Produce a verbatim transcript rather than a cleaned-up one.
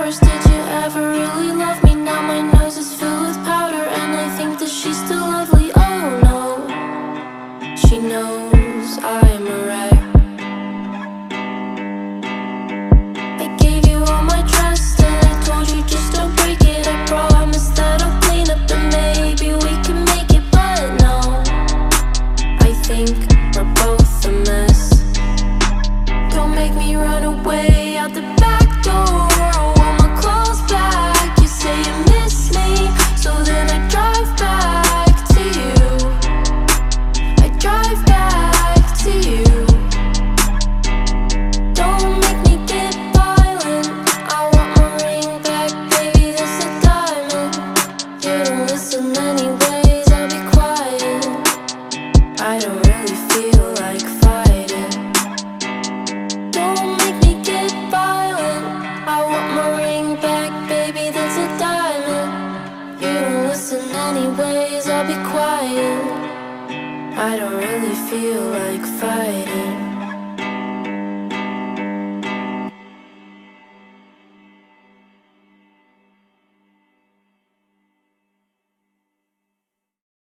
first, did you ever really love me? Now my nose is filled with powder, and I think that she's still lovely. Oh no, she knows I'm a wreck. I gave you all my trust, and I told you just don't break it. I promise that I'll clean up, and maybe we can make it. But no, I think we're both a mess. Don't make me run away out the back door. I want my clothes back. You say you miss me, so then I drive back to you. I drive back to you. Don't make me get violent. I want my ring back, baby, that's a diamond. You don't listen anyways, I'll be quiet. I don't really feel like fighting. Don't make me get violent. I want my ring back, baby, that's a diamond. You don't listen anyways, I'll be quiet. I don't really feel like fighting.